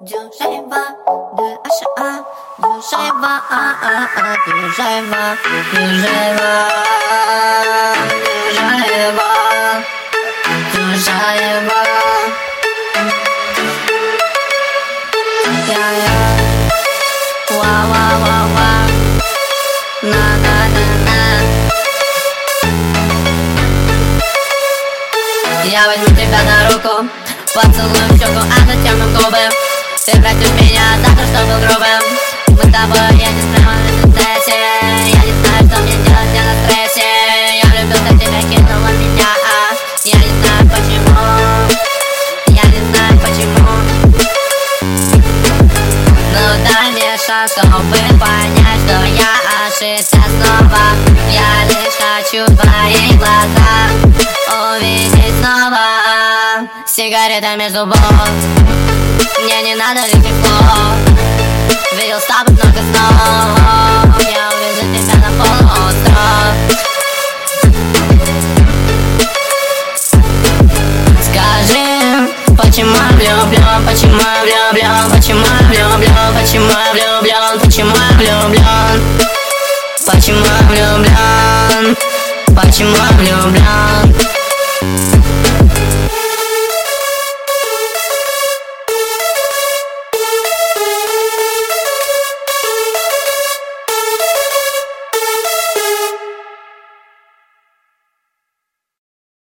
Дюжева, Дюшева, Дюшева, Дюшева, Дюшева, Дюшева, Дюшева. Ва-ва-ва-ва, на-на-на-на. Я возьму тебя на руку, поцелую в щеку, а затем в губы. Ты простишь меня за то, что был грубым. Мы с тобой, я не знаю, в стрессе. Я не знаю, что мне делать, я на стрессе. Я влюбился в тебя, кинула меня. Я не знаю почему. Я не знаю почему. Ну дай мне шанс, чтобы понять, что я ошибся снова. Я лишь хочу твои глаза увидеть снова. Сигарета между зубов. Мне не надо легко. Видел с тобой много снов. Я увезу тебя на полуостров. Скажи, почему я влюблен, почему я влюблен, почему я влюблен, почему я влюблен, почему я влюблен, почему я влюблен, почему я влюблен.